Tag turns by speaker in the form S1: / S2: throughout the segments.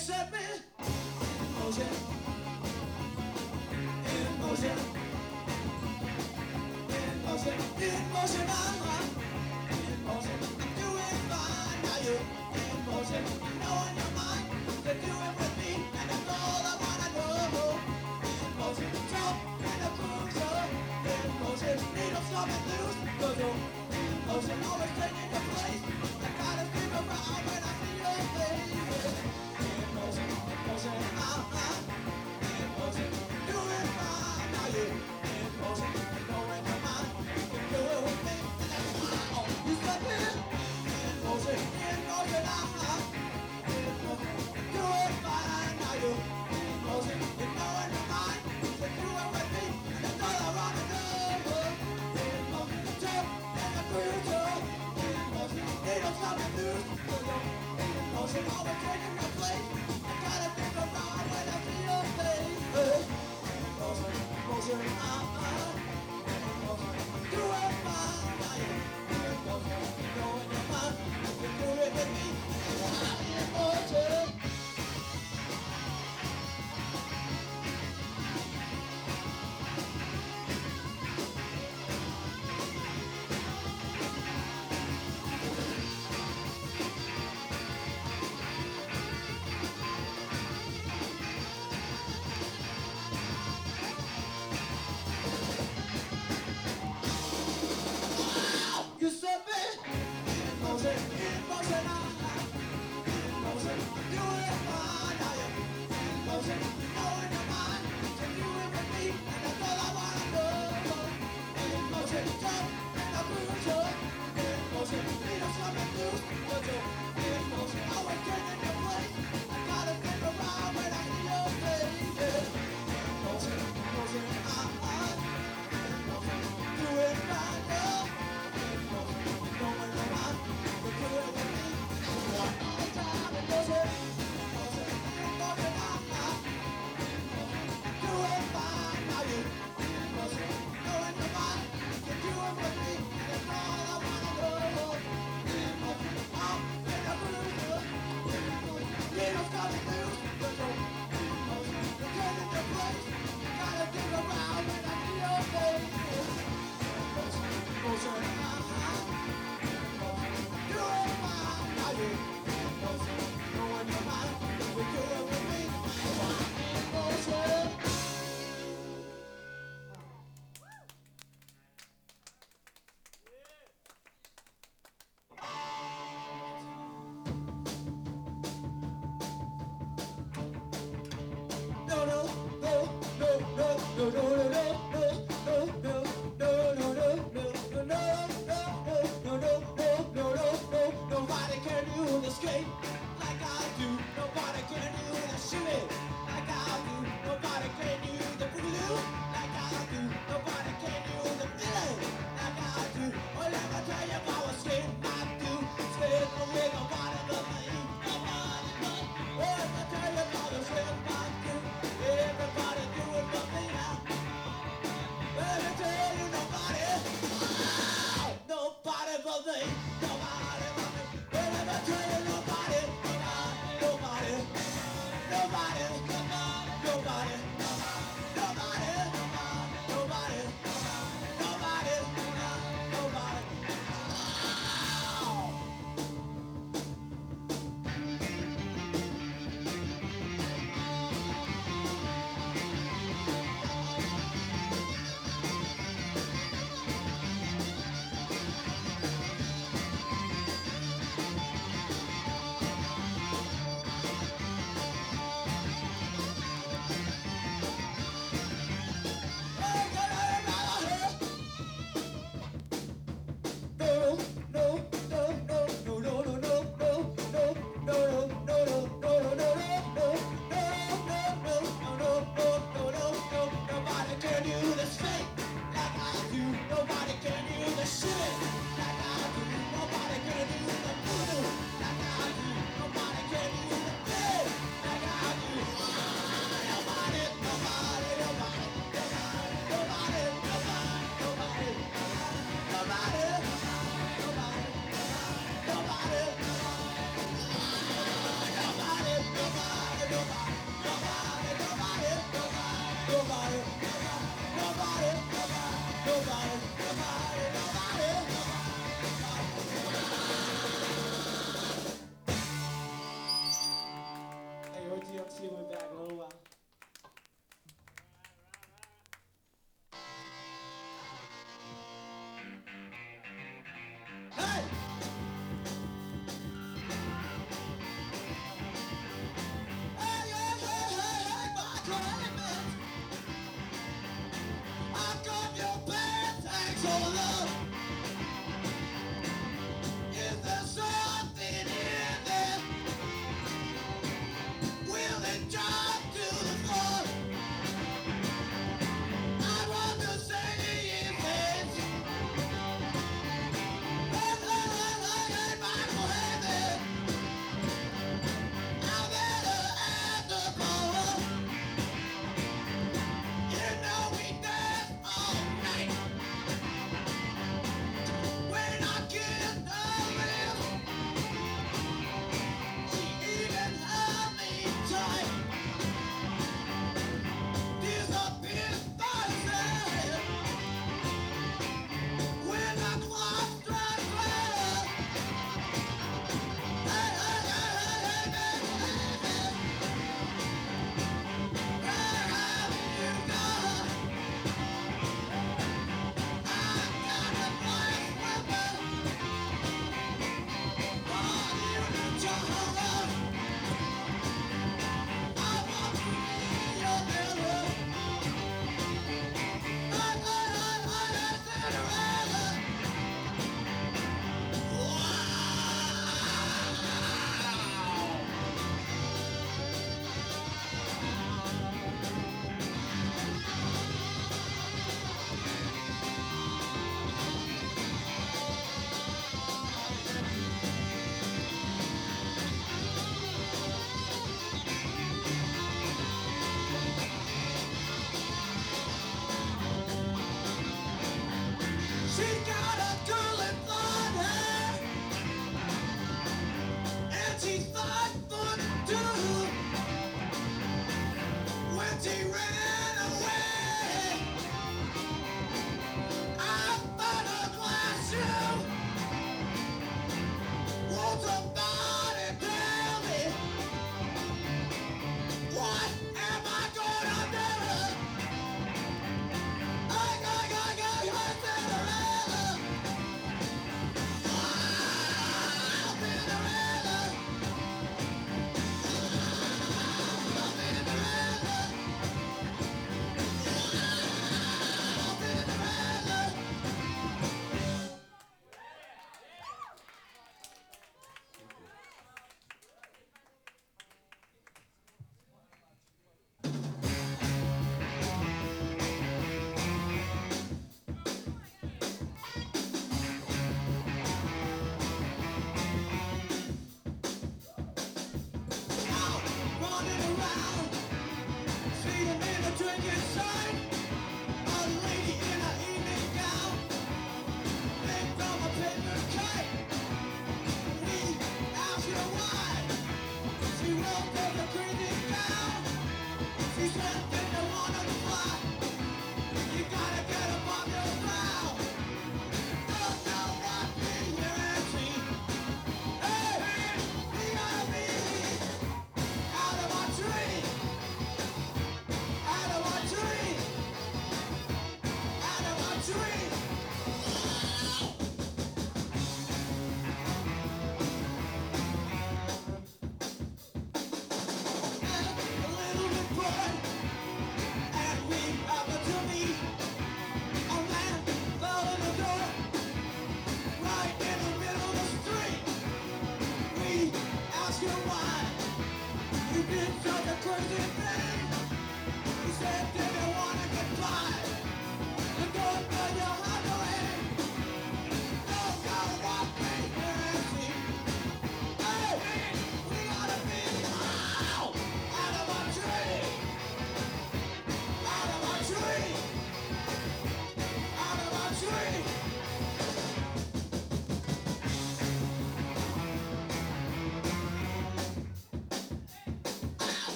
S1: set me in motion, in motion, in motion, in motion, in motion. I'm doing fine now. You're in motion, you know in your mind to do it with me, and that's all I wanna know. In motion, jump in a cruiser, in motion, needle stopping loose, 'cause you're in motion, always taking your place. I gotta think around when I see your face. In motion, in motion, doing fine now. You're in motion, you know in your mind you can do it with me, and that's all you said me. In motion, in motion, in motion, doing fine now. You're in motion, you know in your mind you can do it with me, and that's all I wanna know. In motion, jump in the cruiser. In motion, needle stopping loose. In motion, always taking your place. I gotta think around when I see your face. In motion, in motion, in motion, doing fine now. You're in motion, you know in your mind you can do it with me.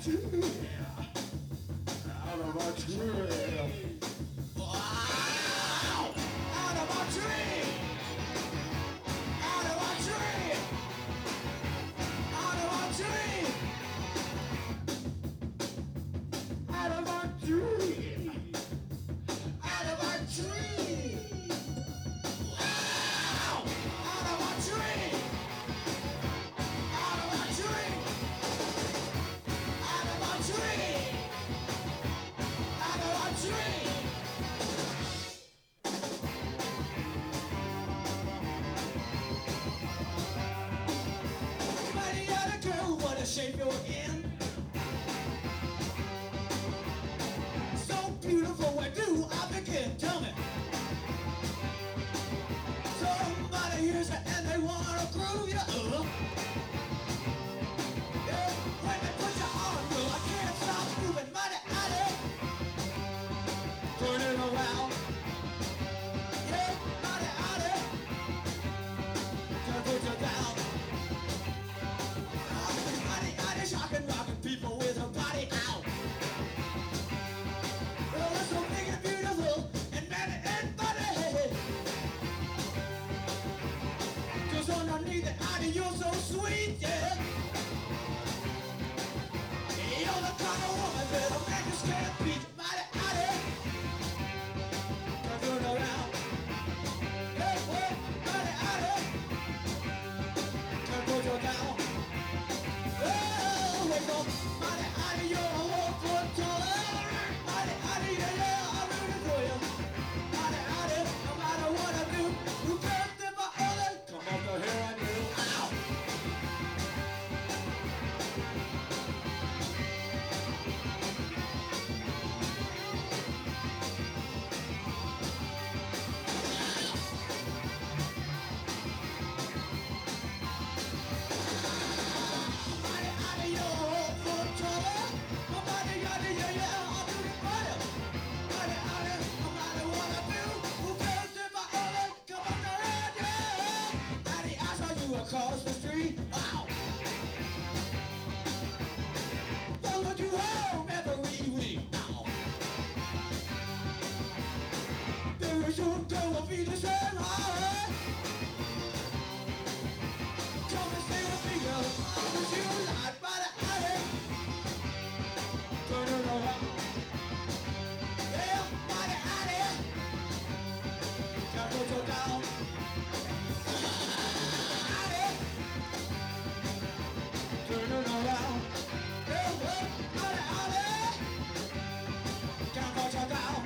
S1: Out of my tree. Wow! Out of my tree! Out of my tree! Out of my tree! Out of my tree! Out of my tree! Wow! Out of my tree! Out of my tree! Out of my tree! Out of my tree! Mighty other girl, what a shape you're in. So beautiful, where do I begin? Tell me. Somebody hears it and they wanna groove you up. Yeah, when they put you on, girl, I can't stop moving. Mighty, mighty. Turn it around. Yeah, mighty, mighty. Can't put you down. Mighty, mighty, shocking, rocking people with a body out. Well, it's so big and beautiful and mighty and mighty. Just underneath the eye, you're so sweet, yeah. You're the kind of woman that a man just can't beat. Mighty, mighty. Turn around. Hey, hey, mighty, mighty. Can't put you down. Oh, wake up. Mighty, mighty, you're a one-foot tall. Mighty, mighty, yeah, yeah, I'm rooting for you. Mighty, mighty, no matter what I do, you can't live my other. Come up to here and you. Ow! Mighty, mighty, you're a one-foot tall. Mighty, mighty, yeah, yeah, I'm rooting for you. Mighty, mighty, no matter what I do, you can't live my other. Come up to here and you. Mighty, I saw you across the street. Wow! Followed you home every week. Ow. There is your girl will be the same. Alright. Come and stay with me, girl. Cause you like by the alley. Turn it around. Yeah, by the alley. Can't put you down. Alley. Turn it around. Yeah, yeah, by the alley. Can't put you down.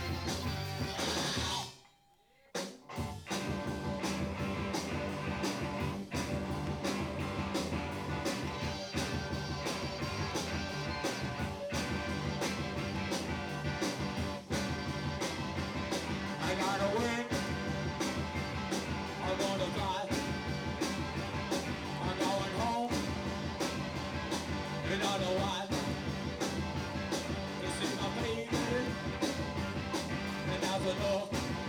S1: I gotta win. I'm gonna fly. I'm going home. And I know why. To see my baby. And that's enough.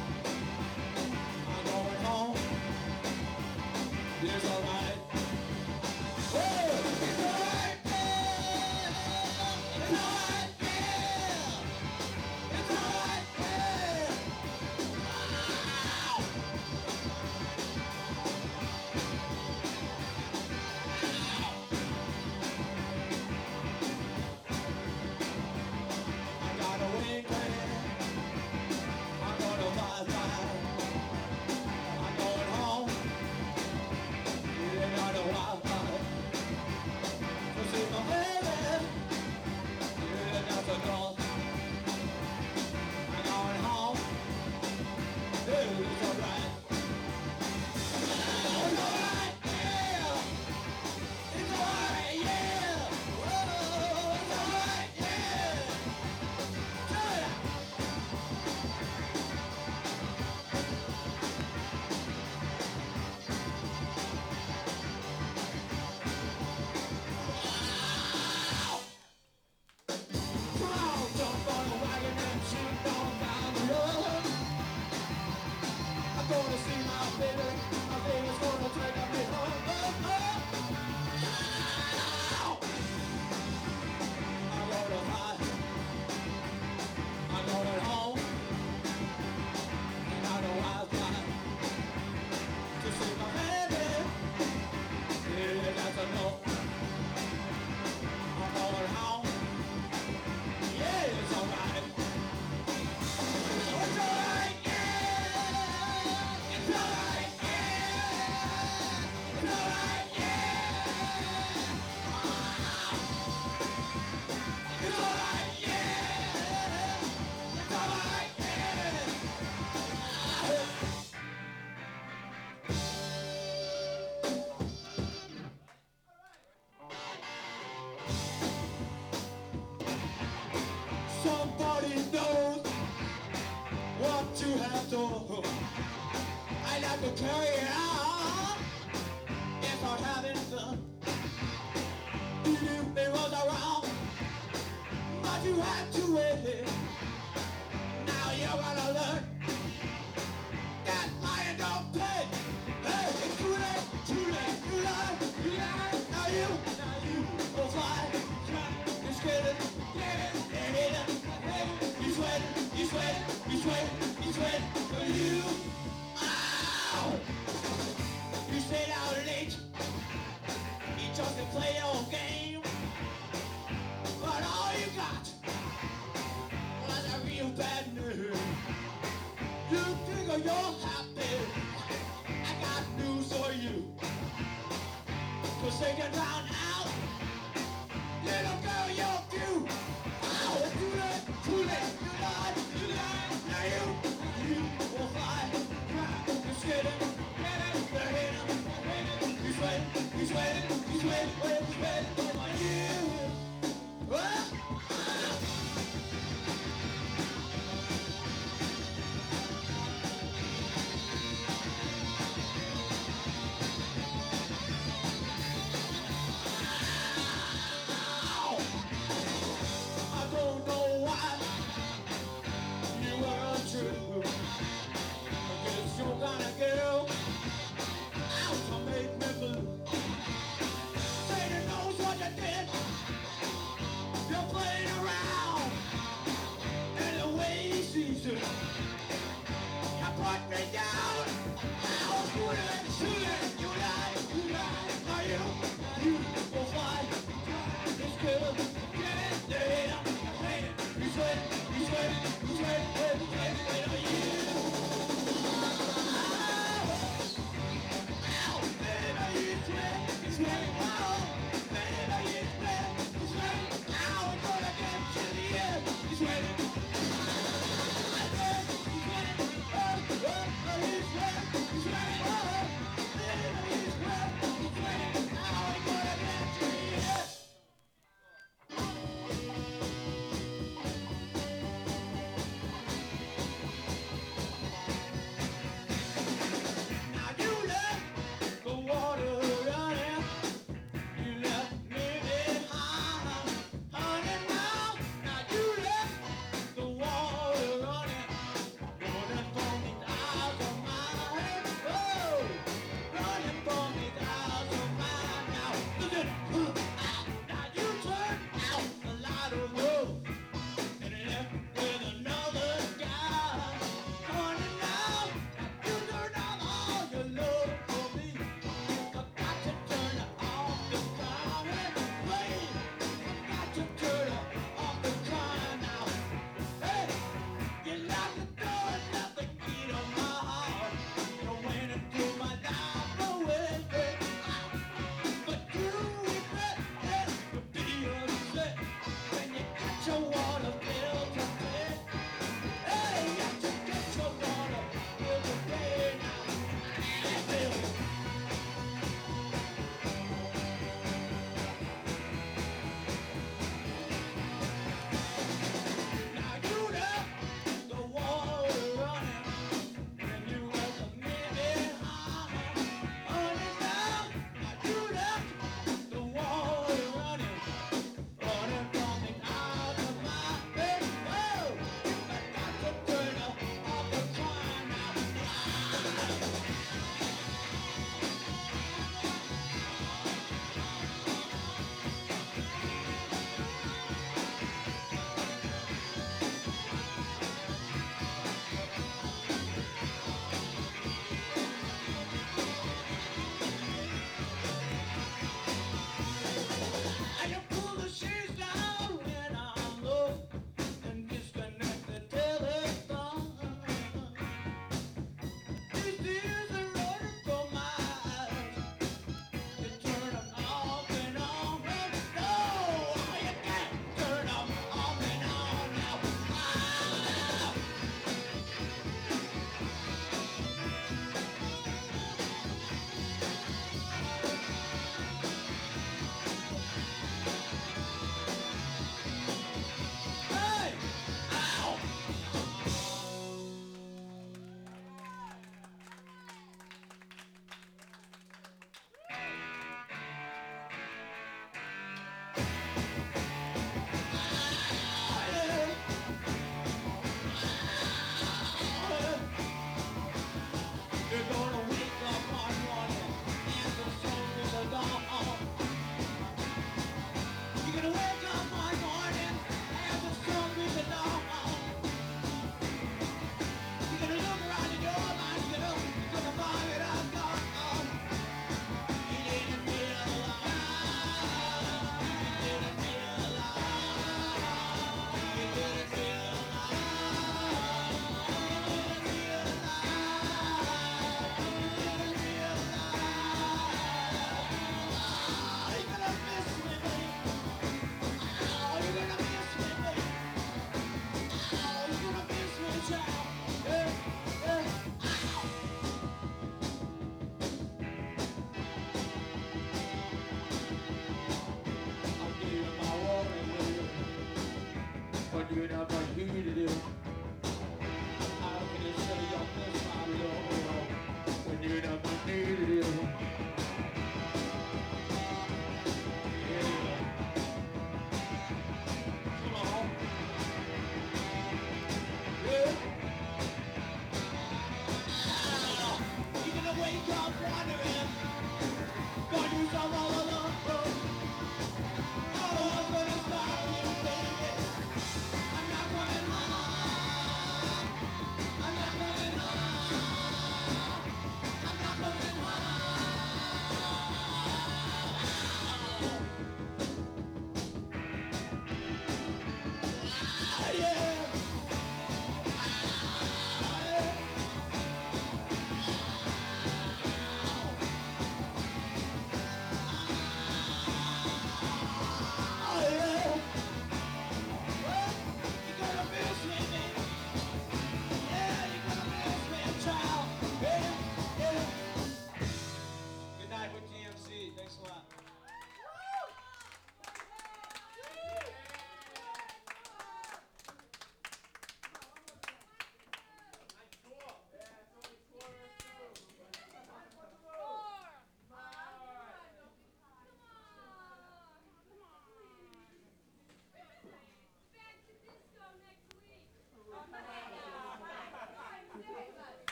S1: I'm going home. It's alright. Oh, it's alright, yeah. It's alright, yeah. It's alright, yeah. Wow. Somebody knows what you have done. I like to carry it out if I'm having fun. You knew it was around, but you had to wait. Now you're gonna learn that I don't pay. Hey, it's too late, you lie. Now you will fly. You're scared, you sweat for you. Ow! You stayed out late, you just to play your game, but all you got was a real bad name. You think you're happy, I got news for you. Cause they can drown out, little girl, you're due. Ow, it's too late, you lied. Now you will fly.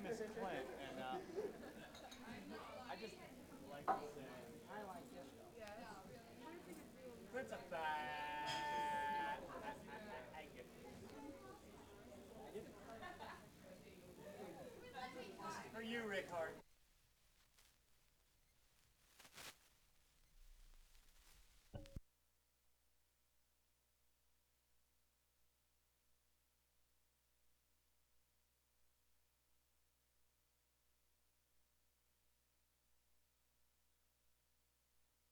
S2: name is Clint, and I just like to say I like disco. Clint's a fat. I get it. For you, Rick Hart.